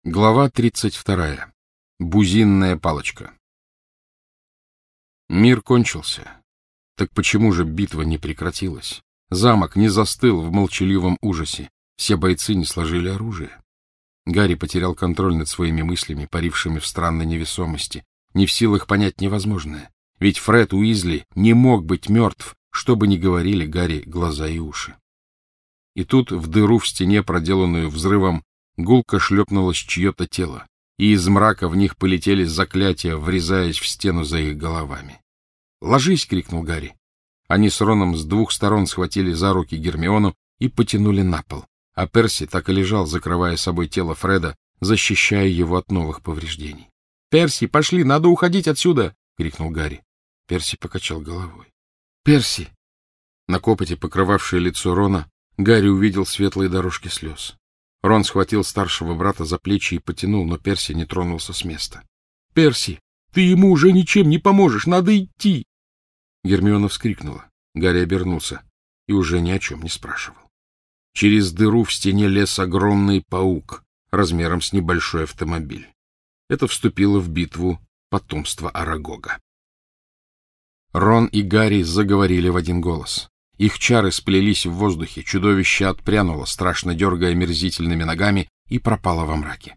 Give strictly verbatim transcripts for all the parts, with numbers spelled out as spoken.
Глава тридцать вторая. Бузинная палочка. Мир кончился. Так почему же битва не прекратилась? Замок не застыл в молчаливом ужасе. Все бойцы не сложили оружие. Гарри потерял контроль над своими мыслями, парившими в странной невесомости, не в силах понять невозможное. Ведь Фред Уизли не мог быть мертв, что бы ни говорили Гарри глаза и уши. И тут в дыру в стене, проделанную взрывом, гулко шлепнулось чье-то тело, и из мрака в них полетели заклятия, врезаясь в стену за их головами. «Ложись!» — крикнул Гарри. Они с Роном с двух сторон схватили за руки Гермиону и потянули на пол, а Перси так и лежал, закрывая собой тело Фреда, защищая его от новых повреждений. «Перси, пошли, надо уходить отсюда!» — крикнул Гарри. Перси покачал головой. «Перси!» На копоти, покрывавшее лицо Рона, Гарри увидел светлые дорожки слез. Рон схватил старшего брата за плечи и потянул, но Перси не тронулся с места. — Перси, ты ему уже ничем не поможешь, надо идти! Гермиона вскрикнула. Гарри обернулся и уже ни о чем не спрашивал. Через дыру в стене лез огромный паук, размером с небольшой автомобиль. Это вступило в битву потомство Арагога. Рон и Гарри заговорили в один голос. Их чары сплелись в воздухе, чудовище отпрянуло, страшно дергая мерзительными ногами, и пропало во мраке.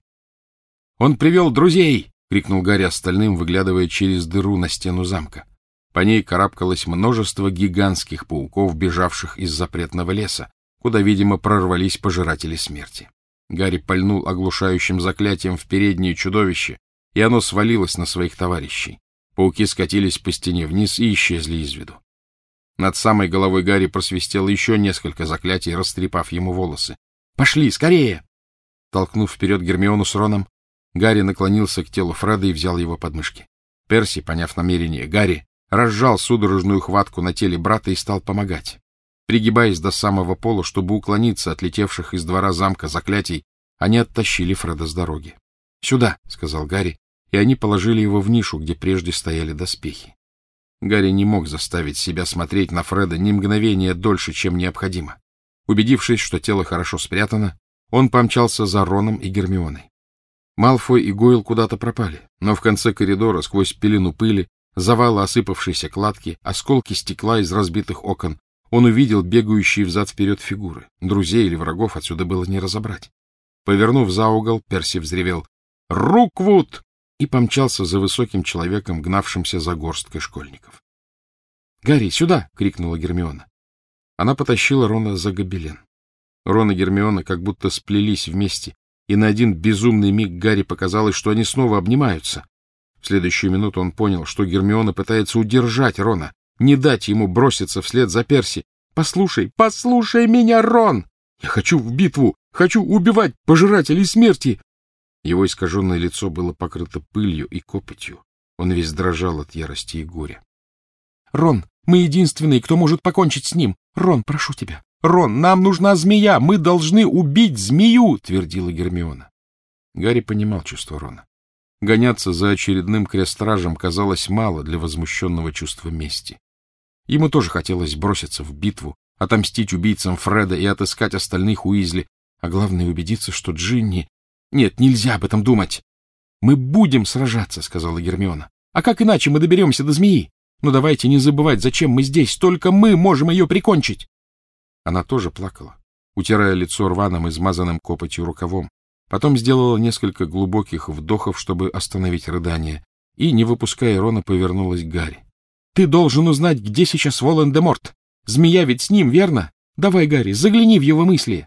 — Он привел друзей! — крикнул Гарри остальным, выглядывая через дыру на стену замка. По ней карабкалось множество гигантских пауков, бежавших из запретного леса, куда, видимо, прорвались пожиратели смерти. Гарри пальнул оглушающим заклятием в переднее чудовище, и оно свалилось на своих товарищей. Пауки скатились по стене вниз и исчезли из виду. Над самой головой Гарри просвистело еще несколько заклятий, растрепав ему волосы. — Пошли, скорее! Толкнув вперед Гермиону с Роном, Гарри наклонился к телу Фреда и взял его подмышки. Перси, поняв намерение Гарри, разжал судорожную хватку на теле брата и стал помогать. Пригибаясь до самого пола, чтобы уклониться от летевших из двора замка заклятий, они оттащили Фреда с дороги. — Сюда! — сказал Гарри, и они положили его в нишу, где прежде стояли доспехи. Гарри не мог заставить себя смотреть на Фреда ни мгновения дольше, чем необходимо. Убедившись, что тело хорошо спрятано, он помчался за Роном и Гермионой. Малфой и Гойл куда-то пропали, но в конце коридора, сквозь пелену пыли, завалы осыпавшейся кладки, осколки стекла из разбитых окон, он увидел бегающие взад-вперед фигуры. Друзей или врагов отсюда было не разобрать. Повернув за угол, Перси взревел «Руквуд!» и помчался за высоким человеком, гнавшимся за горсткой школьников. — Гарри, сюда! — крикнула Гермиона. Она потащила Рона за гобелен. Рон и Гермиона как будто сплелись вместе, и на один безумный миг Гарри показалось, что они снова обнимаются. В следующую минуту он понял, что Гермиона пытается удержать Рона, не дать ему броситься вслед за Перси. — Послушай, послушай меня, Рон! Я хочу в битву! Хочу убивать пожирателей смерти! Его искаженное лицо было покрыто пылью и копотью. Он весь дрожал от ярости и горя. — Рон, мы единственные, кто может покончить с ним. Рон, прошу тебя. Рон, нам нужна змея. Мы должны убить змею, — твердила Гермиона. Гарри понимал чувство Рона. Гоняться за очередным крестражем казалось мало для возмущенного чувства мести. Ему тоже хотелось броситься в битву, отомстить убийцам Фреда и отыскать остальных Уизли, а главное — убедиться, что Джинни... Нет, нельзя об этом думать. — Мы будем сражаться, — сказала Гермиона. — А как иначе мы доберемся до змеи? Но давайте не забывать, зачем мы здесь. Только мы можем ее прикончить. Она тоже плакала, утирая лицо рваным, измазанным копотью рукавом. Потом сделала несколько глубоких вдохов, чтобы остановить рыдание, и, не выпуская Рона, повернулась к Гарри. — Ты должен узнать, где сейчас Волан-де-Морт. Змея ведь с ним, верно? Давай, Гарри, загляни в его мысли.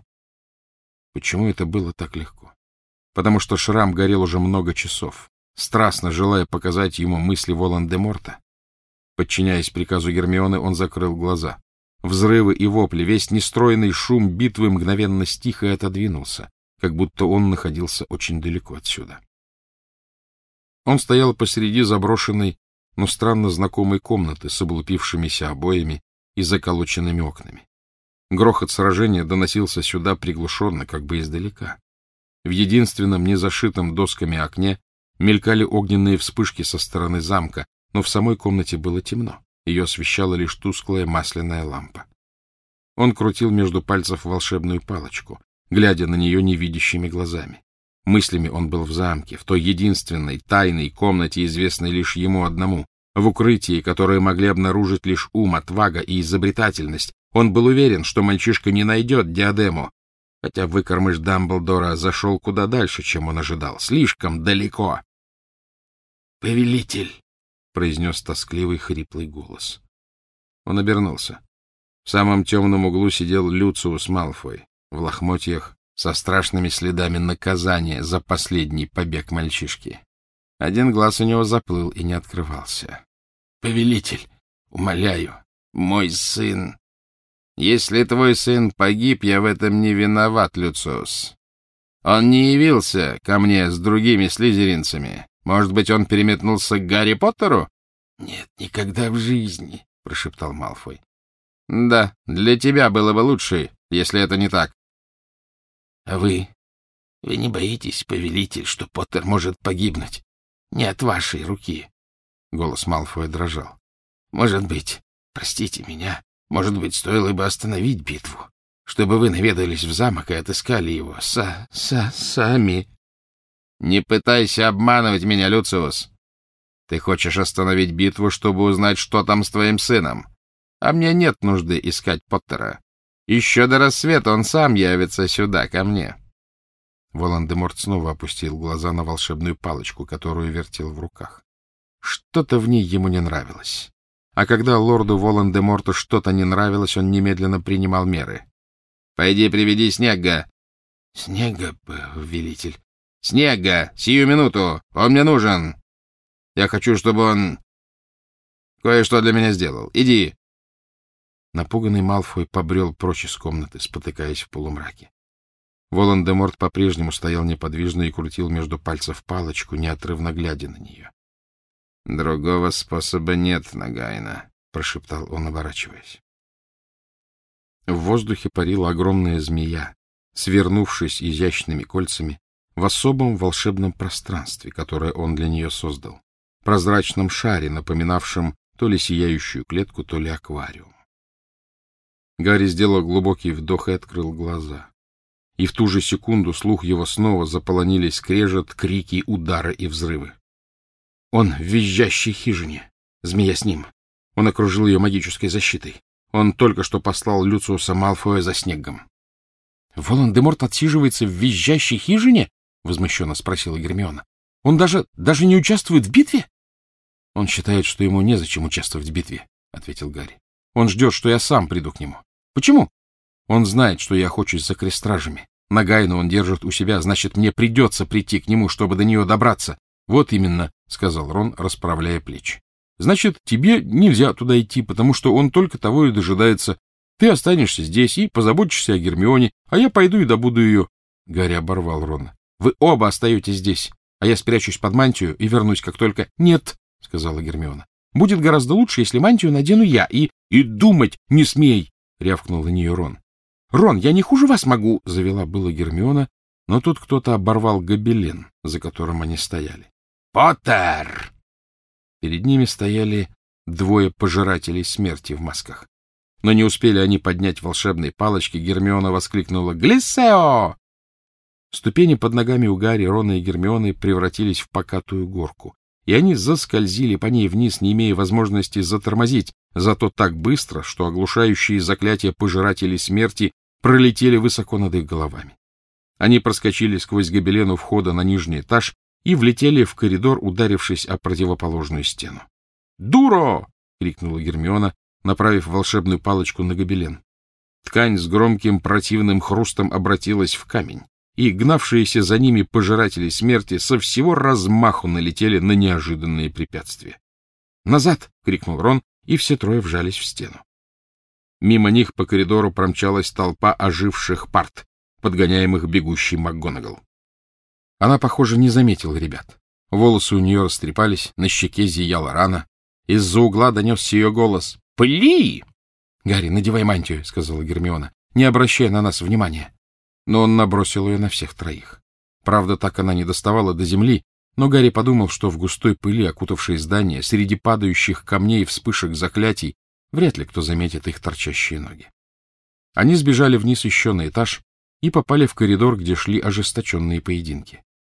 Почему это было так легко? Потому что Шрам горел уже много часов, страстно желая показать ему мысли Волан-де-Морта. Подчиняясь приказу Гермионы, он закрыл глаза. Взрывы и вопли, весь нестройный шум битвы мгновенно стих и отодвинулся, как будто он находился очень далеко отсюда. Он стоял посреди заброшенной, но странно знакомой комнаты с облупившимися обоями и заколоченными окнами. Грохот сражения доносился сюда приглушенно, как бы издалека. В единственном незашитом досками окне мелькали огненные вспышки со стороны замка, но в самой комнате было темно. Ее освещала лишь тусклая масляная лампа. Он крутил между пальцев волшебную палочку, глядя на нее невидящими глазами. Мыслями он был в замке, в той единственной тайной комнате, известной лишь ему одному, в укрытии, которое могли обнаружить лишь ум, отвага и изобретательность. Он был уверен, что мальчишка не найдет диадему, хотя выкормыш Дамблдора зашел куда дальше, чем он ожидал, слишком далеко. — Повелитель! — произнес тоскливый хриплый голос. Он обернулся. В самом темном углу сидел Люциус Малфой в лохмотьях со страшными следами наказания за последний побег мальчишки. Один глаз у него заплыл и не открывался. — Повелитель, умоляю, мой сын... — Если твой сын погиб, я в этом не виноват, Люциус. Он не явился ко мне с другими слизеринцами. Может быть, он переметнулся к Гарри Поттеру? — Нет, никогда в жизни, — прошептал Малфой. — Да, для тебя было бы лучше, если это не так. — А вы... Вы не боитесь, повелитель, что Поттер может погибнуть? Не от вашей руки. Голос Малфоя дрожал. — Может быть, простите меня, может быть, стоило бы остановить битву, чтобы вы наведались в замок и отыскали его са са сами. — Не пытайся обманывать меня, Люциус. Ты хочешь остановить битву, чтобы узнать, что там с твоим сыном. А мне нет нужды искать Поттера. Еще до рассвета он сам явится сюда, ко мне. Волан-де-Морт снова опустил глаза на волшебную палочку, которую вертел в руках. Что-то в ней ему не нравилось. А когда лорду Волан-де-Морту что-то не нравилось, он немедленно принимал меры. — Пойди приведи Снегга. — Снегга, повелитель. — Снегга! Сию минуту! Он мне нужен! Я хочу, чтобы он кое-что для меня сделал. Иди! Напуганный Малфой побрел прочь из комнаты, спотыкаясь в полумраке. Волан-де-Морт по-прежнему стоял неподвижно и крутил между пальцев палочку, неотрывно глядя на нее. — Другого способа нет, Нагайна, — прошептал он, оборачиваясь. В воздухе парила огромная змея, свернувшись изящными кольцами в особом волшебном пространстве, которое он для нее создал, прозрачном шаре, напоминавшем то ли сияющую клетку, то ли аквариум. Гарри сделал глубокий вдох и открыл глаза. И в ту же секунду слух его снова заполонили скрежет, крики, удары и взрывы. Он в визжащей хижине. Змея с ним. Он окружил ее магической защитой. Он только что послал Люциуса Малфоя за Снеггом. — Волан-де-Морт отсиживается в визжащей хижине? — возмущенно спросила Гермиона. — Он даже, даже не участвует в битве? — Он считает, что ему незачем участвовать в битве, — ответил Гарри. — Он ждет, что я сам приду к нему. — Почему? — Он знает, что я охочусь за крестражами. Нагайну он держит у себя, значит, мне придется прийти к нему, чтобы до нее добраться. — Вот именно, — сказал Рон, расправляя плечи. — Значит, тебе нельзя туда идти, потому что он только того и дожидается. Ты останешься здесь и позаботишься о Гермионе, а я пойду и добуду ее. Гарри оборвал Рона. — Вы оба остаетесь здесь, а я спрячусь под мантию и вернусь, как только... — Нет, — сказала Гермиона. — Будет гораздо лучше, если мантию надену я, и... — И думать не смей! — рявкнул на нее Рон. — Рон, я не хуже вас могу! — завела была Гермиона, но тут кто-то оборвал гобелен, за которым они стояли. — Поттер! Перед ними стояли двое пожирателей смерти в масках. Но не успели они поднять волшебные палочки, Гермиона воскликнула «Глиссео!». Ступени под ногами у Гарри, Рона и Гермионы превратились в покатую горку, и они заскользили по ней вниз, не имея возможности затормозить, зато так быстро, что оглушающие заклятия пожирателей смерти пролетели высоко над их головами. Они проскочили сквозь гобелен у входа на нижний этаж и влетели в коридор, ударившись о противоположную стену. «Дуро!» — крикнула Гермиона, направив волшебную палочку на гобелен. Ткань с громким противным хрустом обратилась в камень, и гнавшиеся за ними пожиратели смерти со всего размаху налетели на неожиданные препятствия. «Назад!» — крикнул Рон, и все трое вжались в стену. Мимо них по коридору промчалась толпа оживших парт, подгоняемых бегущей МакГонагал. Она, похоже, не заметила ребят. Волосы у нее растрепались, на щеке зияла рана. Из-за угла донесся ее голос. «Пли!» «Гарри, надевай мантию», — сказала Гермиона, — «не обращай на нас внимания». Но он набросил ее на всех троих. Правда, так она не доставала до земли, но Гарри подумал, что в густой пыли, окутавшей здание, среди падающих камней и вспышек заклятий, вряд ли кто заметит их торчащие ноги. Они сбежали вниз еще на этаж и попали в коридор, где шли ожесточенные поединки.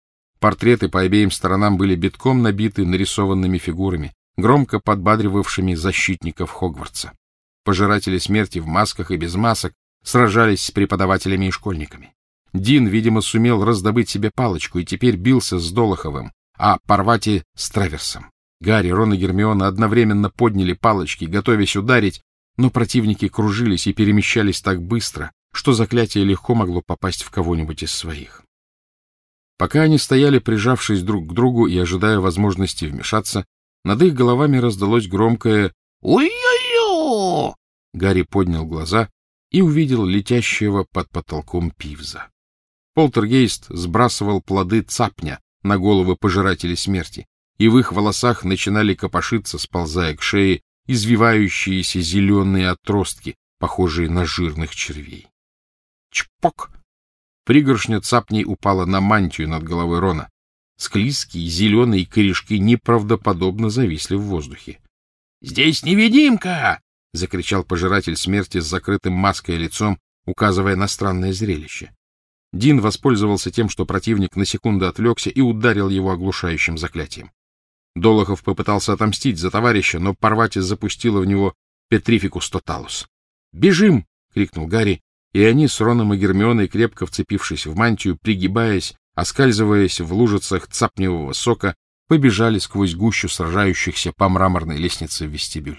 Портреты по обеим сторонам были битком набиты нарисованными фигурами, громко подбадривавшими защитников Хогвартса. Пожиратели смерти в масках и без масок сражались с преподавателями и школьниками. Дин, видимо, сумел раздобыть себе палочку и теперь бился с Долоховым, а Парвати — с Траверсом. Гарри, Рон и Гермиона одновременно подняли палочки, готовясь ударить, но противники кружились и перемещались так быстро, что заклятие легко могло попасть в кого-нибудь из своих. Пока они стояли, прижавшись друг к другу и ожидая возможности вмешаться, над их головами раздалось громкое «Ой-ой-ой!». Гарри поднял глаза и увидел летящего под потолком Пивза. Полтергейст сбрасывал плоды цапня на головы пожирателей смерти, и в их волосах начинали копошиться, сползая к шее, извивающиеся зеленые отростки, похожие на жирных червей. Чпок! Пригоршня цапней упала на мантию над головой Рона. Склизкие зеленые корешки неправдоподобно зависли в воздухе. — Здесь невидимка! — закричал пожиратель смерти с закрытым маской лицом, указывая на странное зрелище. Дин воспользовался тем, что противник на секунду отвлекся, и ударил его оглушающим заклятием. Долохов попытался отомстить за товарища, но Парвати запустила в него Петрификус Тоталус. «Бежим!» — крикнул Гарри, и они с Роном и Гермионой, крепко вцепившись в мантию, пригибаясь, оскальзываясь в лужицах цапневого сока, побежали сквозь гущу сражающихся по мраморной лестнице в вестибюль.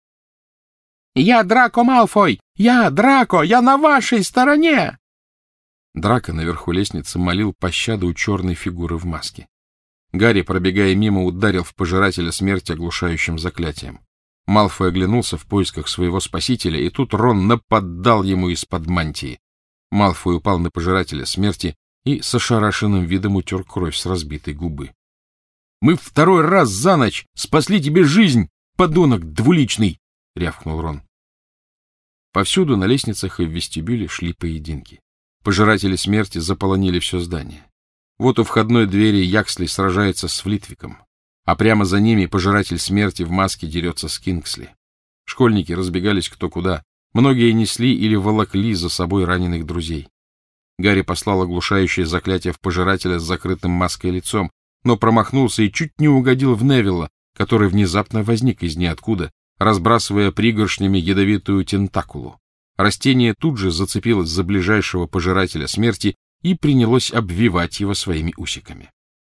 «Я Драко Малфой! Я Драко! Я на вашей стороне!» Драко наверху лестницы молил пощады у черной фигуры в маске. Гарри, пробегая мимо, ударил в пожирателя смерти оглушающим заклятием. Малфой оглянулся в поисках своего спасителя, и тут Рон нападал ему из-под мантии. Малфой упал на пожирателя смерти и с ошарашенным видом утер кровь с разбитой губы. — Мы второй раз за ночь спасли тебе жизнь, подонок двуличный! — рявкнул Рон. Повсюду на лестницах и в вестибюле шли поединки. Пожиратели смерти заполонили все здание. Вот у входной двери Яксли сражается с Флитвиком, а прямо за ними пожиратель смерти в маске дерется с Кингсли. Школьники разбегались кто куда. Многие несли или волокли за собой раненых друзей. Гарри послал оглушающее заклятие в пожирателя с закрытым маской лицом, но промахнулся и чуть не угодил в Невилла, который внезапно возник из ниоткуда, разбрасывая пригоршнями ядовитую тентакулу. Растение тут же зацепилось за ближайшего пожирателя смерти и принялось обвивать его своими усиками.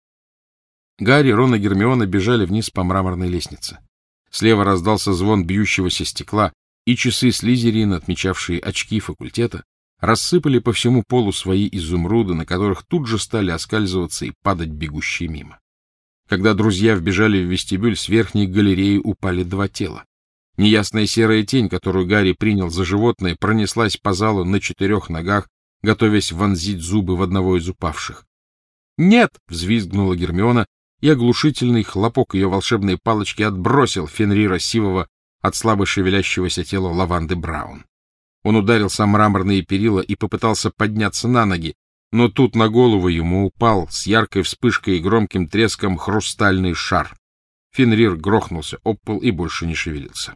Гарри, Рон и Гермиона бежали вниз по мраморной лестнице. Слева раздался звон бьющегося стекла, и часы Слизерина, отмечавшие очки факультета, рассыпали по всему полу свои изумруды, на которых тут же стали оскальзываться и падать бегущие мимо. Когда друзья вбежали в вестибюль, с верхней галереи упали два тела. Неясная серая тень, которую Гарри принял за животное, пронеслась по залу на четырех ногах, готовясь вонзить зубы в одного из упавших. «Нет!» — взвизгнула Гермиона, и оглушительный хлопок ее волшебной палочки отбросил Фенрира Сивого от слабо шевелящегося тела Лаванды Браун. Он ударился о мраморные перила и попытался подняться на ноги, но тут на голову ему упал с яркой вспышкой и громким треском хрустальный шар. Фенрир грохнулся об пол и больше не шевелился.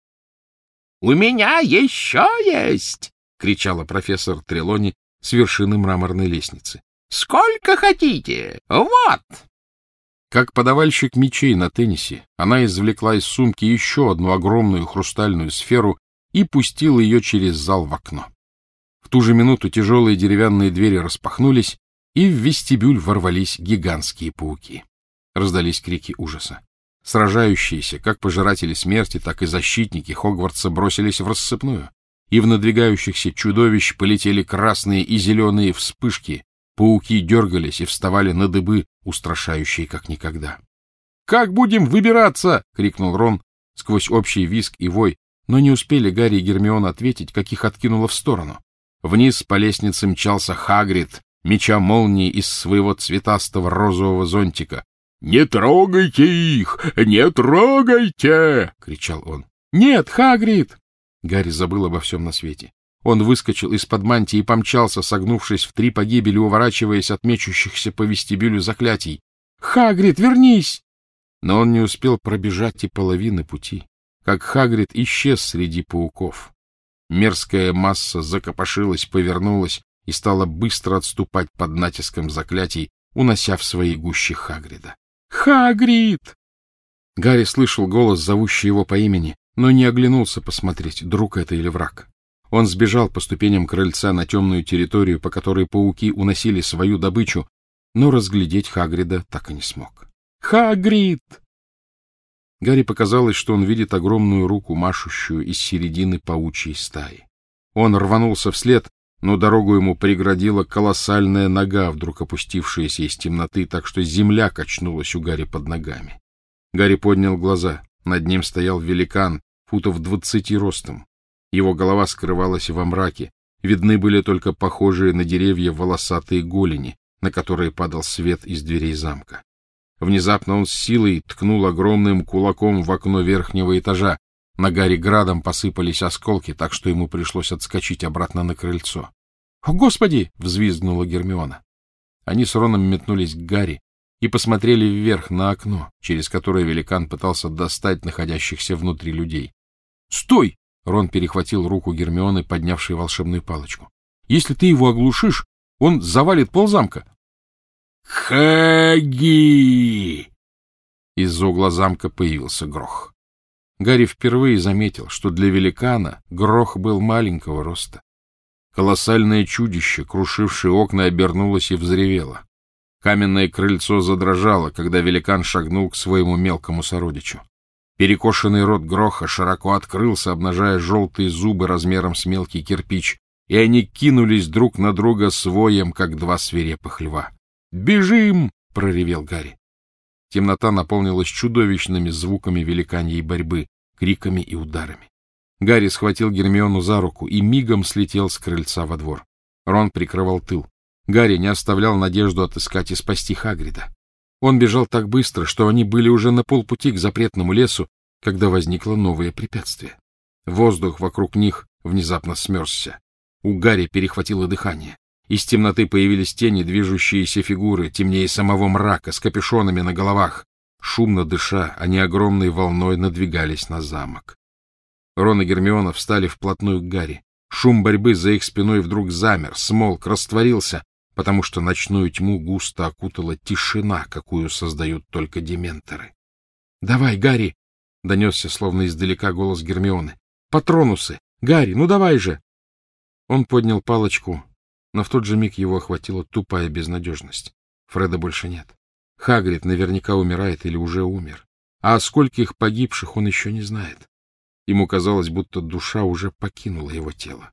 — У меня еще есть! — кричала профессор Трелони с вершины мраморной лестницы. — Сколько хотите? Вот! Как подавальщик мечей на теннисе, она извлекла из сумки еще одну огромную хрустальную сферу и пустила ее через зал в окно. В ту же минуту тяжелые деревянные двери распахнулись, и в вестибюль ворвались гигантские пауки. Раздались крики ужаса. Сражающиеся, как пожиратели смерти, так и защитники Хогвартса бросились в рассыпную, и в надвигающихся чудовищ полетели красные и зеленые вспышки, пауки дергались и вставали на дыбы, устрашающие как никогда. — Как будем выбираться? — крикнул Рон сквозь общий визг и вой, но не успели Гарри и Гермиона ответить, как их откинуло в сторону. Вниз по лестнице мчался Хагрид, меча молнии из своего цветастого розового зонтика. «Не трогайте их! Не трогайте!» — кричал он. «Нет, Хагрид!» Гарри забыл обо всем на свете. Он выскочил из-под мантии и помчался, согнувшись в три погибели, уворачиваясь от мечущихся по вестибюлю заклятий. «Хагрид, вернись!» Но он не успел пробежать и половины пути, как Хагрид исчез среди пауков. Мерзкая масса закопошилась, повернулась и стала быстро отступать под натиском заклятий, унося в свои гущи Хагрида. «Хагрид!» Гарри слышал голос, зовущий его по имени, но не оглянулся посмотреть, друг это или враг. Он сбежал по ступеням крыльца на темную территорию, по которой пауки уносили свою добычу, но разглядеть Хагрида так и не смог. «Хагрид!» Гарри показалось, что он видит огромную руку, машущую из середины паучьей стаи. Он рванулся вслед, но дорогу ему преградила колоссальная нога, вдруг опустившаяся из темноты, так что земля качнулась у Гарри под ногами. Гарри поднял глаза. Над ним стоял великан, футов двадцати ростом. Его голова скрывалась во мраке. Видны были только похожие на деревья волосатые голени, на которые падал свет из дверей замка. Внезапно он с силой ткнул огромным кулаком в окно верхнего этажа. На Гарри градом посыпались осколки, так что ему пришлось отскочить обратно на крыльцо. — О, Господи! — взвизгнула Гермиона. Они с Роном метнулись к Гарри и посмотрели вверх на окно, через которое великан пытался достать находящихся внутри людей. — Стой! — Рон перехватил руку Гермионы, поднявшей волшебную палочку. — Если ты его оглушишь, он завалит ползамка. — Хаги! Из-за угла замка появился Грох. Гарри впервые заметил, что для великана Грох был маленького роста. Колоссальное чудище, крушившее окна, обернулось и взревело. Каменное крыльцо задрожало, когда великан шагнул к своему мелкому сородичу. Перекошенный рот Гроха широко открылся, обнажая желтые зубы размером с мелкий кирпич, и они кинулись друг на друга с воем, как два свирепых льва. «Бежим!» — проревел Гарри. Темнота наполнилась чудовищными звуками великаньей борьбы, криками и ударами. Гарри схватил Гермиону за руку и мигом слетел с крыльца во двор. Рон прикрывал тыл. Гарри не оставлял надежду отыскать и спасти Хагрида. Он бежал так быстро, что они были уже на полпути к запретному лесу, когда возникло новое препятствие. Воздух вокруг них внезапно смерзся. У Гарри перехватило дыхание. Из темноты появились тени, движущиеся фигуры, темнее самого мрака, с капюшонами на головах. Шумно дыша, они огромной волной надвигались на замок. Рон и Гермиона встали вплотную к Гарри. Шум борьбы за их спиной вдруг замер, смолк, растворился, потому что ночную тьму густо окутала тишина, какую создают только дементоры. — Давай, Гарри! — донесся словно издалека голос Гермионы. — Патронусы! Гарри, ну давай же! Он поднял палочку, но в тот же миг его охватила тупая безнадежность. Фреда больше нет. Хагрид наверняка умирает или уже умер. А о скольких погибших он еще не знает. Ему казалось, будто душа уже покинула его тело.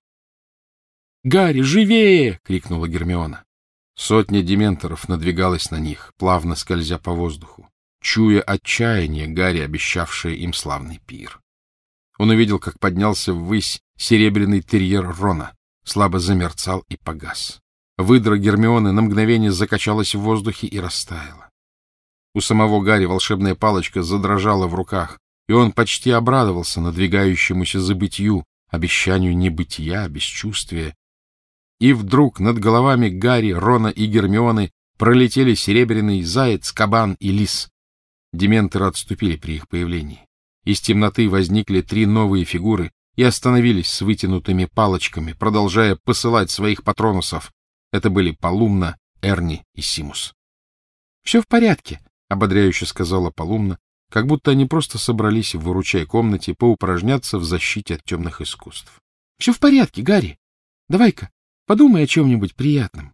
— Гарри, живее! — крикнула Гермиона. Сотня дементоров надвигалась на них, плавно скользя по воздуху, чуя отчаяние Гарри, обещавшее им славный пир. Он увидел, как поднялся ввысь серебряный терьер Рона, слабо замерцал и погас. Выдра Гермионы на мгновение закачалась в воздухе и растаяла. У самого Гарри волшебная палочка задрожала в руках, и он почти обрадовался надвигающемуся забытью, обещанию небытия, бесчувствия. И вдруг над головами Гарри, Рона и Гермионы пролетели серебряный заяц, кабан и лис. Дементоры отступили при их появлении. Из темноты возникли три новые фигуры и остановились с вытянутыми палочками, продолжая посылать своих патронусов. Это были Полумна, Эрни и Симус. — Все в порядке, — ободряюще сказала Полумна, как будто они просто собрались в выручай-комнате поупражняться в защите от темных искусств. — Все в порядке, Гарри. Давай-ка, подумай о чем-нибудь приятном.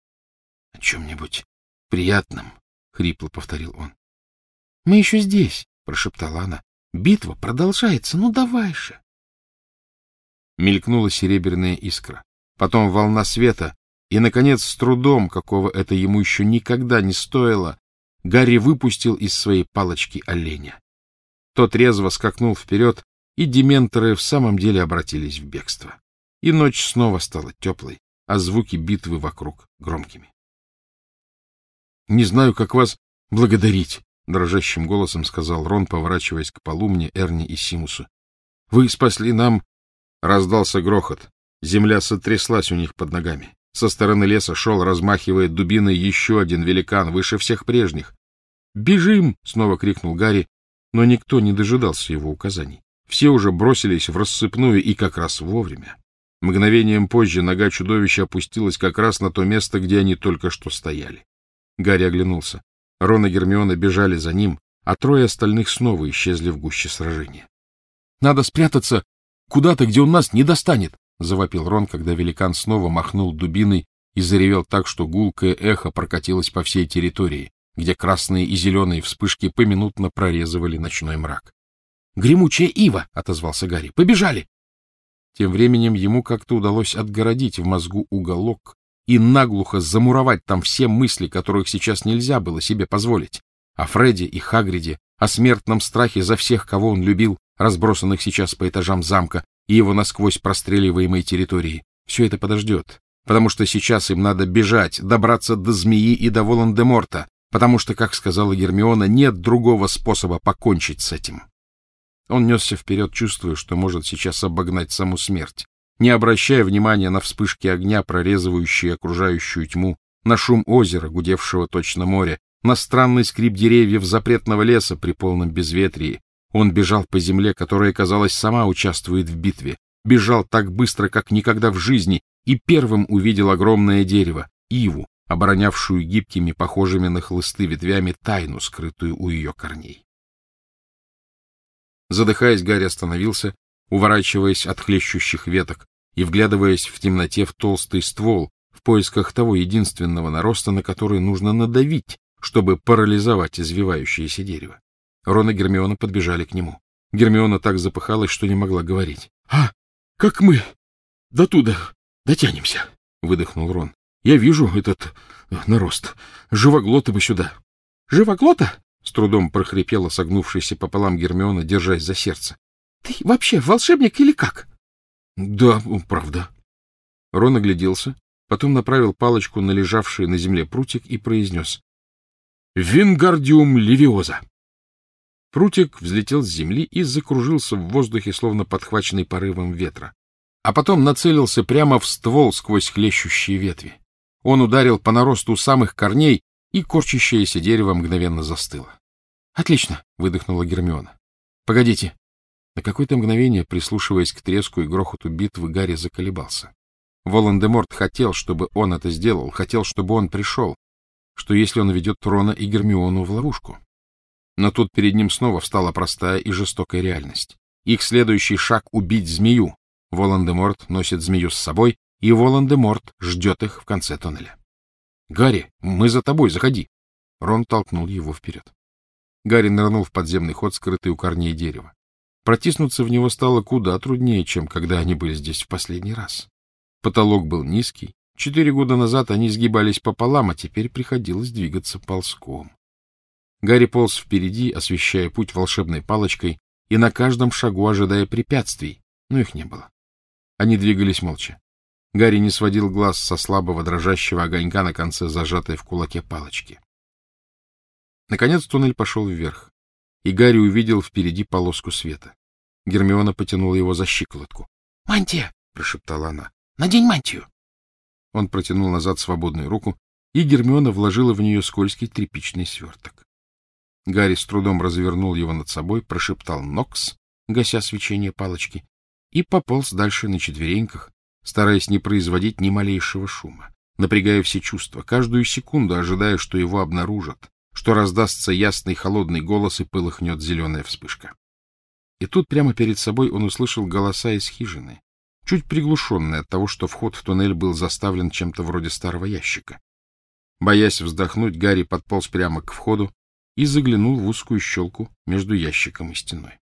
— О чем-нибудь приятном, — хрипло повторил он. — Мы еще здесь, — прошептала она. — Битва продолжается, ну давай же. Мелькнула серебряная искра, потом волна света, и, наконец, с трудом, какого это ему еще никогда не стоило, Гарри выпустил из своей палочки оленя. Тот резво скакнул вперед, и дементоры в самом деле обратились в бегство. И ночь снова стала теплой, а звуки битвы вокруг громкими. — Не знаю, как вас благодарить, — дрожащим голосом сказал Рон, поворачиваясь к Полумне, Эрни и Симусу. — Вы спасли нам... Раздался грохот. Земля сотряслась у них под ногами. Со стороны леса шел, размахивая дубиной, еще один великан, выше всех прежних. «Бежим!» — снова крикнул Гарри, но никто не дожидался его указаний. Все уже бросились в рассыпную и как раз вовремя. Мгновением позже нога чудовища опустилась как раз на то место, где они только что стояли. Гарри оглянулся. Рон и Гермиона бежали за ним, а трое остальных снова исчезли в гуще сражения. — Надо спрятаться куда-то, где он нас не достанет! — завопил Рон, когда великан снова махнул дубиной и заревел так, что гулкое эхо прокатилось по всей территории, где красные и зеленые вспышки поминутно прорезывали ночной мрак. — Гремучая ива! — отозвался Гарри. — Побежали! Тем временем ему как-то удалось отгородить в мозгу уголок и наглухо замуровать там все мысли, которых сейчас нельзя было себе позволить. О Фредди и Хагриде, о смертном страхе за всех, кого он любил, разбросанных сейчас по этажам замка и его насквозь простреливаемой территории. Все это подождет, потому что сейчас им надо бежать, добраться до змеи и до Волан-де-Морта, потому что, как сказала Гермиона, нет другого способа покончить с этим. Он несся вперед, чувствуя, что может сейчас обогнать саму смерть, не обращая внимания на вспышки огня, прорезывающие окружающую тьму, на шум озера, гудевшего точно море, на странный скрип деревьев запретного леса при полном безветрии. Он бежал по земле, которая, казалось, сама участвует в битве, бежал так быстро, как никогда в жизни, и первым увидел огромное дерево, иву, оборонявшую гибкими, похожими на хлысты ветвями, тайну, скрытую у ее корней. Задыхаясь, Гарри остановился, уворачиваясь от хлещущих веток и вглядываясь в темноте в толстый ствол в поисках того единственного нароста, на который нужно надавить, чтобы парализовать извивающееся дерево. Рон и Гермиона подбежали к нему. Гермиона так запыхалась, что не могла говорить. — А, как мы до туда дотянемся? — выдохнул Рон. — Я вижу этот нарост. Живоглота бы сюда. — Живоглота? — с трудом прохрипела согнувшаяся пополам Гермиона, держась за сердце. — Ты вообще волшебник или как? — Да, правда. Рон огляделся, потом направил палочку на лежавший на земле прутик и произнес: — Вингардиум левиоза. Прутик взлетел с земли и закружился в воздухе, словно подхваченный порывом ветра, а потом нацелился прямо в ствол сквозь хлещущие ветви. Он ударил по наросту самых корней, и корчащееся дерево мгновенно застыло. — Отлично! — выдохнула Гермиона. — Погодите! На какое-то мгновение, прислушиваясь к треску и грохоту битвы, Гарри заколебался. Волан-де-Морт хотел, чтобы он это сделал, хотел, чтобы он пришел, что если он ведет Рона и Гермиону в ловушку. Но тут перед ним снова встала простая и жестокая реальность. Их следующий шаг — убить змею. Волан-де-Морт носит змею с собой, и Волан-де-Морт ждет их в конце тоннеля. — Гарри, мы за тобой, заходи! Рон толкнул его вперед. Гарри нырнул в подземный ход, скрытый у корней дерева. Протиснуться в него стало куда труднее, чем когда они были здесь в последний раз. Потолок был низкий. Четыре года назад они сгибались пополам, а теперь приходилось двигаться ползком. Гарри полз впереди, освещая путь волшебной палочкой, и на каждом шагу ожидая препятствий, но их не было. Они двигались молча. Гарри не сводил глаз со слабого дрожащего огонька на конце зажатой в кулаке палочки. Наконец туннель пошел вверх, и Гарри увидел впереди полоску света. Гермиона потянула его за щиколотку. — Мантия! — прошептала она. — Надень мантию! Он протянул назад свободную руку, и Гермиона вложила в нее скользкий тряпичный сверток. Гарри с трудом развернул его над собой, прошептал «Нокс», гася свечение палочки, и пополз дальше на четвереньках, стараясь не производить ни малейшего шума, напрягая все чувства, каждую секунду ожидая, что его обнаружат, что раздастся ясный холодный голос и полыхнет зеленая вспышка. И тут прямо перед собой он услышал голоса из хижины, чуть приглушенные от того, что вход в туннель был заставлен чем-то вроде старого ящика. Боясь вздохнуть, Гарри подполз прямо к входу и заглянул в узкую щелку между ящиком и стеной.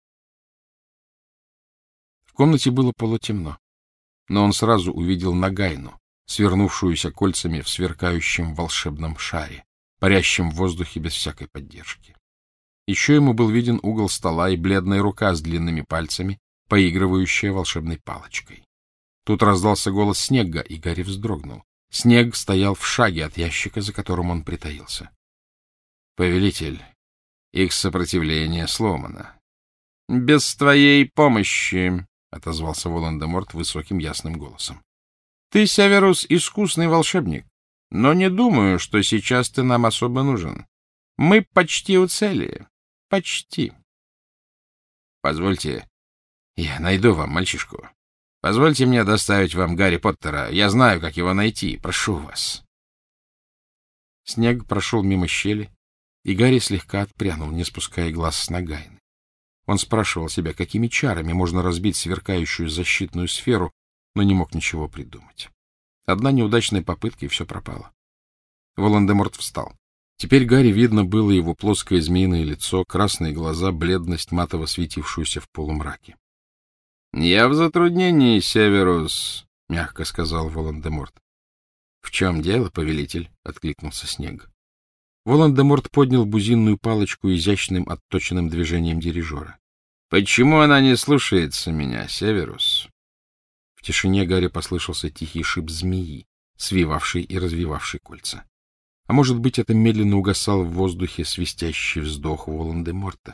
В комнате было полутемно, но он сразу увидел Нагайну, свернувшуюся кольцами в сверкающем волшебном шаре, парящем в воздухе без всякой поддержки. Еще ему был виден угол стола и бледная рука с длинными пальцами, поигрывающая волшебной палочкой. Тут раздался голос Снегга, и Гарри вздрогнул. Снегг стоял в шаге от ящика, за которым он притаился. — Повелитель, их сопротивление сломано. — Без твоей помощи, — отозвался Волан-де-Морт высоким ясным голосом. — Ты, Северус, искусный волшебник, но не думаю, что сейчас ты нам особо нужен. Мы почти у цели. Почти. — Позвольте, я найду вам мальчишку. Позвольте мне доставить вам Гарри Поттера. Я знаю, как его найти. Прошу вас. Снег прошел мимо щели, и Гарри слегка отпрянул, не спуская глаз с Нагайны. Он спрашивал себя, какими чарами можно разбить сверкающую защитную сферу, но не мог ничего придумать. Одна неудачная попытка, и все пропало. Волан-де-Морт встал. Теперь Гарри видно было его плоское змеиное лицо, красные глаза, бледность, матово светившуюся в полумраке. — Я в затруднении, Северус, — мягко сказал Волан-де-Морт. — В чем дело, повелитель? — откликнулся Снег. Волан-де-Морт поднял бузинную палочку изящным отточенным движением дирижера. — Почему она не слушается меня, Северус? В тишине Гарри послышался тихий шип змеи, свивавший и развивавший кольца. А может быть, это медленно угасал в воздухе свистящий вздох Волан-де-Морта.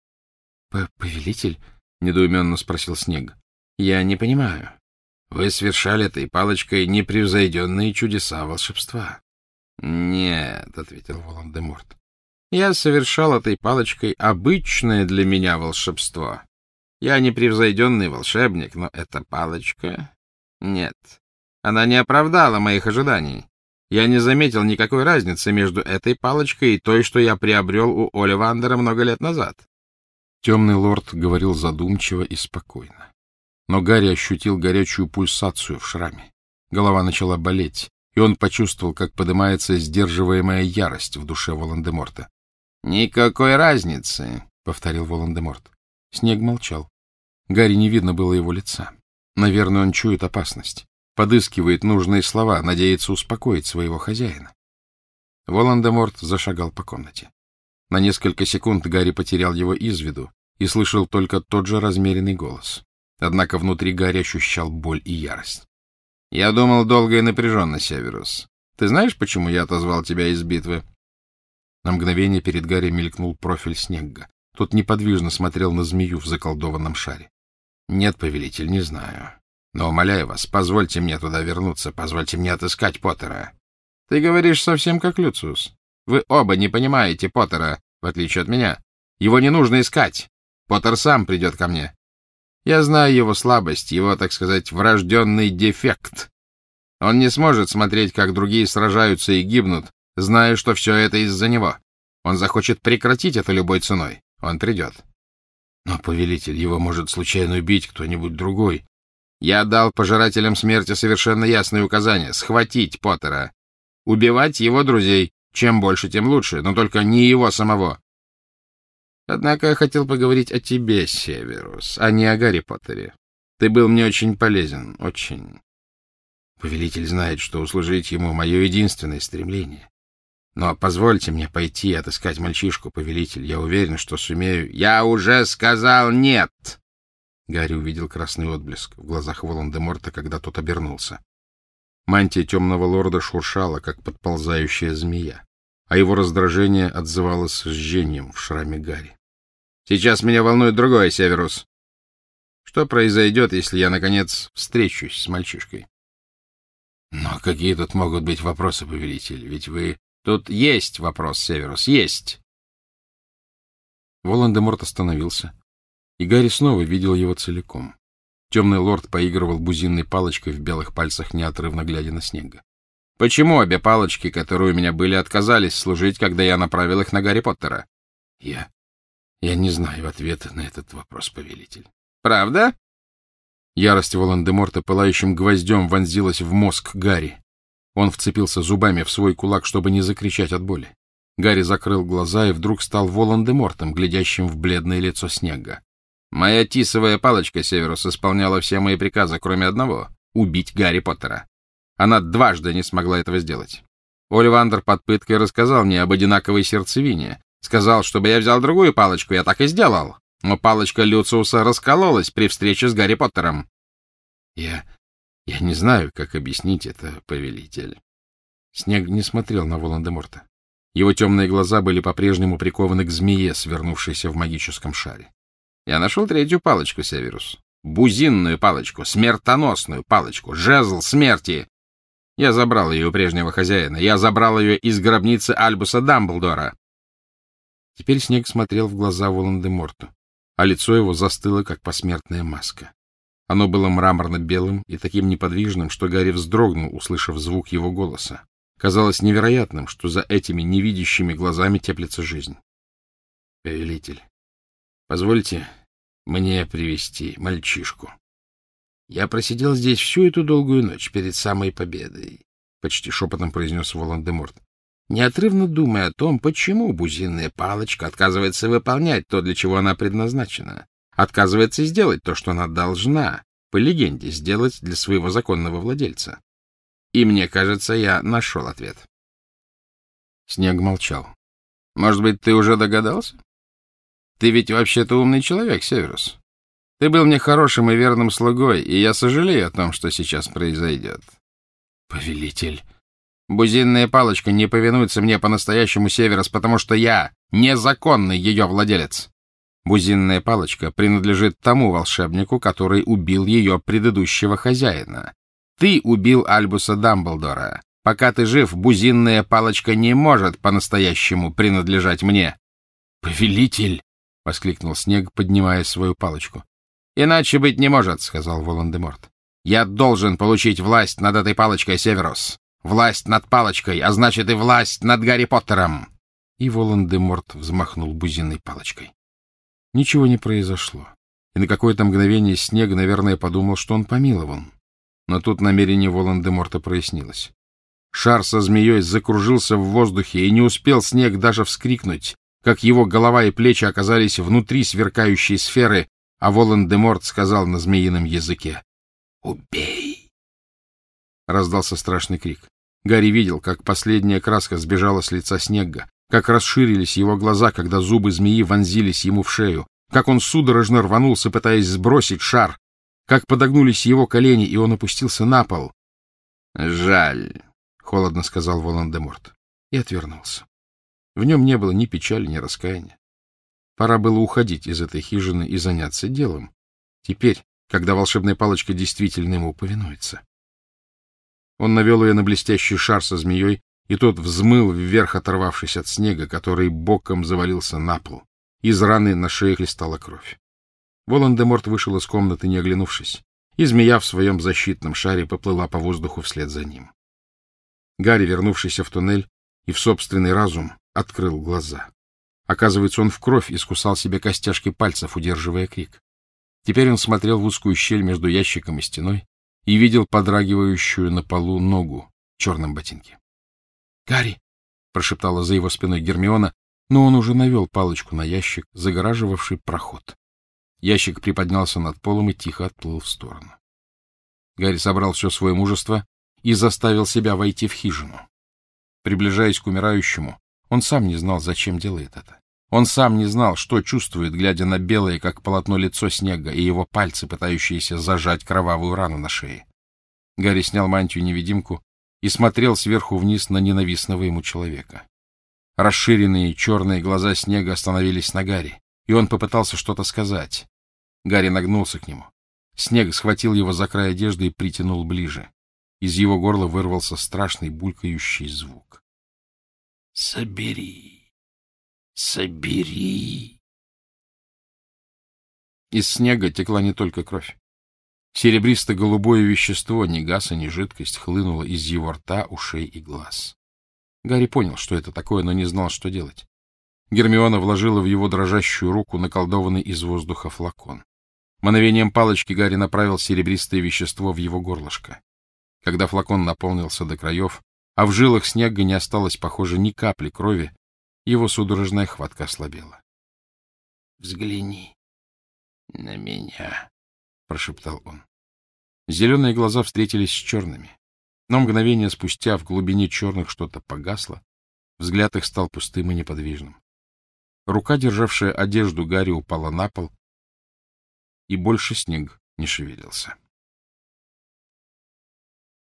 — Повелитель? — недоуменно спросил Снег. — Я не понимаю. Вы совершали этой палочкой непревзойденные чудеса волшебства. — Нет, — ответил Волан-де-Морт. — Я совершал этой палочкой обычное для меня волшебство. Я непревзойденный волшебник, но эта палочка... Нет, она не оправдала моих ожиданий. Я не заметил никакой разницы между этой палочкой и той, что я приобрел у Оливандера много лет назад. Темный лорд говорил задумчиво и спокойно. Но Гарри ощутил горячую пульсацию в шраме. Голова начала болеть, и он почувствовал, как поднимается сдерживаемая ярость в душе Волан-де-Морта. — Никакой разницы, — повторил Волан-де-Морт. Снег молчал. Гарри не видно было его лица. Наверное, он чует опасность, подыскивает нужные слова, надеется успокоить своего хозяина. Волан-де-Морт зашагал по комнате. На несколько секунд Гарри потерял его из виду и слышал только тот же размеренный голос. Однако внутри Гарри ощущал боль и ярость. — Я думал долго и напряженно, Северус. Ты знаешь, почему я отозвал тебя из битвы? На мгновение перед Гарри мелькнул профиль Снегга. Тот неподвижно смотрел на змею в заколдованном шаре. — Нет, повелитель, не знаю. Но, умоляю вас, позвольте мне туда вернуться, позвольте мне отыскать Поттера. — Ты говоришь совсем как Люциус. Вы оба не понимаете Поттера, в отличие от меня. Его не нужно искать. Поттер сам придет ко мне. Я знаю его слабость, его, так сказать, врожденный дефект. Он не сможет смотреть, как другие сражаются и гибнут, зная, что все это из-за него. Он захочет прекратить это любой ценой. Он придет. Но, повелитель, его может случайно убить кто-нибудь другой. Я дал пожирателям смерти совершенно ясные указания — схватить Поттера. Убивать его друзей. Чем больше, тем лучше, но только не его самого. Однако я хотел поговорить о тебе, Северус, а не о Гарри Поттере. Ты был мне очень полезен, очень. Повелитель знает, что услужить ему — мое единственное стремление. Но позвольте мне пойти и отыскать мальчишку, повелитель. Я уверен, что сумею... — Я уже сказал нет! Гарри увидел красный отблеск в глазах Волан-де-Морта, когда тот обернулся. Мантия темного лорда шуршала, как подползающая змея, а его раздражение отзывалось жжением в шраме Гарри. — Сейчас меня волнует другое, Северус. Что произойдет, если я, наконец, встречусь с мальчишкой? — Но какие тут могут быть вопросы, повелитель? Ведь вы... — Тут есть вопрос, Северус, есть. Волан-де-Морт остановился, и Гарри снова видел его целиком. Темный лорд поигрывал бузинной палочкой в белых пальцах, неотрывно глядя на Снега. — Почему обе палочки, которые у меня были, отказались служить, когда я направил их на Гарри Поттера? — Я... я не знаю ответа на этот вопрос, повелитель. — Правда? Ярость Волан-де-Морта пылающим гвоздем вонзилась в мозг Гарри. Он вцепился зубами в свой кулак, чтобы не закричать от боли. Гарри закрыл глаза и вдруг стал Волан-де-Мортом, глядящим в бледное лицо Снегга. Моя тисовая палочка, Северус, исполняла все мои приказы, кроме одного — убить Гарри Поттера. Она дважды не смогла этого сделать. Оливандер под пыткой рассказал мне об одинаковой сердцевине. Сказал, чтобы я взял другую палочку, я так и сделал. Но палочка Люциуса раскололась при встрече с Гарри Поттером. Я... я не знаю, как объяснить это, повелитель. Снег не смотрел на Волан-де-Морта. Его темные глаза были по-прежнему прикованы к змее, свернувшейся в магическом шаре. Я нашел третью палочку, Северус. Бузинную палочку, смертоносную палочку, жезл смерти. Я забрал ее у прежнего хозяина. Я забрал ее из гробницы Альбуса Дамблдора. Теперь Снег смотрел в глаза Волан-де-Морту, а лицо его застыло, как посмертная маска. Оно было мраморно-белым и таким неподвижным, что Гарри вздрогнул, услышав звук его голоса. Казалось невероятным, что за этими невидящими глазами теплится жизнь. — Повелитель, позвольте мне привести мальчишку. Я просидел здесь всю эту долгую ночь перед самой победой, — почти шепотом произнес Волан-де-Морт, неотрывно думая о том, почему бузинная палочка отказывается выполнять то, для чего она предназначена, отказывается сделать то, что она должна, по легенде, сделать для своего законного владельца. И мне кажется, я нашел ответ. Снег молчал. — Может быть, ты уже догадался? Ты ведь вообще-то умный человек, Северус. Ты был мне хорошим и верным слугой, и я сожалею о том, что сейчас произойдет. — Повелитель, бузинная палочка не повинуется мне по-настоящему, Северус, потому что я незаконный ее владелец. Бузинная палочка принадлежит тому волшебнику, который убил ее предыдущего хозяина. Ты убил Альбуса Дамблдора. Пока ты жив, бузинная палочка не может по-настоящему принадлежать мне. — Повелитель! — воскликнул Снег, поднимая свою палочку. — Иначе быть не может, — сказал Волан-де-Морт. — Я должен получить власть над этой палочкой, Северус. Власть над палочкой, а значит и власть над Гарри Поттером. И Волан-де-Морт взмахнул бузинной палочкой. Ничего не произошло, и на какое-то мгновение Снег, наверное, подумал, что он помилован. Но тут намерение Волан-де-Морта прояснилось. Шар со змеей закружился в воздухе, и не успел Снег даже вскрикнуть, как его голова и плечи оказались внутри сверкающей сферы, а Волан-де-Морт сказал на змеином языке: «Убей!» Раздался страшный крик. Гарри видел, как последняя краска сбежала с лица Снегга, как расширились его глаза, когда зубы змеи вонзились ему в шею, как он судорожно рванулся, пытаясь сбросить шар, как подогнулись его колени, и он опустился на пол. — Жаль, — холодно сказал Волан-де-Морт, и отвернулся. В нем не было ни печали, ни раскаяния. Пора было уходить из этой хижины и заняться делом, теперь, когда волшебная палочка действительно ему повинуется. Он навел ее на блестящий шар со змеей, и тот взмыл вверх, оторвавшись от Снега, который боком завалился на пол. Из раны на шее хлестала кровь. Волан-де-Морт вышел из комнаты, не оглянувшись, и змея в своем защитном шаре поплыла по воздуху вслед за ним. Гарри, вернувшийся в туннель и в собственный разум, открыл глаза. Оказывается, он в кровь искусал себе костяшки пальцев, удерживая крик. Теперь он смотрел в узкую щель между ящиком и стеной и видел подрагивающую на полу ногу в черном ботинке. — Гарри! — прошептала за его спиной Гермиона, но он уже навел палочку на ящик, загораживавший проход. Ящик приподнялся над полом и тихо отплыл в сторону. Гарри собрал все свое мужество и заставил себя войти в хижину. Приближаясь к умирающему, он сам не знал, зачем делает это. Он сам не знал, что чувствует, глядя на белое, как полотно, лицо Снега и его пальцы, пытающиеся зажать кровавую рану на шее. Гарри снял мантию-невидимку и смотрел сверху вниз на ненавистного ему человека. Расширенные черные глаза Снега остановились на Гарри, и он попытался что-то сказать. Гарри нагнулся к нему. Снег схватил его за край одежды и притянул ближе. Из его горла вырвался страшный булькающий звук. — Собери! Собери! Из Снега текла не только кровь. Серебристо-голубое вещество, ни газа, ни жидкость, хлынуло из его рта, ушей и глаз. Гарри понял, что это такое, но не знал, что делать. Гермиона вложила в его дрожащую руку наколдованный из воздуха флакон. Мановением палочки Гарри направил серебристое вещество в его горлышко. Когда флакон наполнился до краев, а в жилах Снега не осталось, похоже, ни капли крови, его судорожная хватка ослабела. — Взгляни на меня, — прошептал он. Зеленые глаза встретились с черными, но мгновение спустя в глубине черных что-то погасло, взгляд их стал пустым и неподвижным. Рука, державшая одежду Гарри, упала на пол, и больше Снег не шевелился.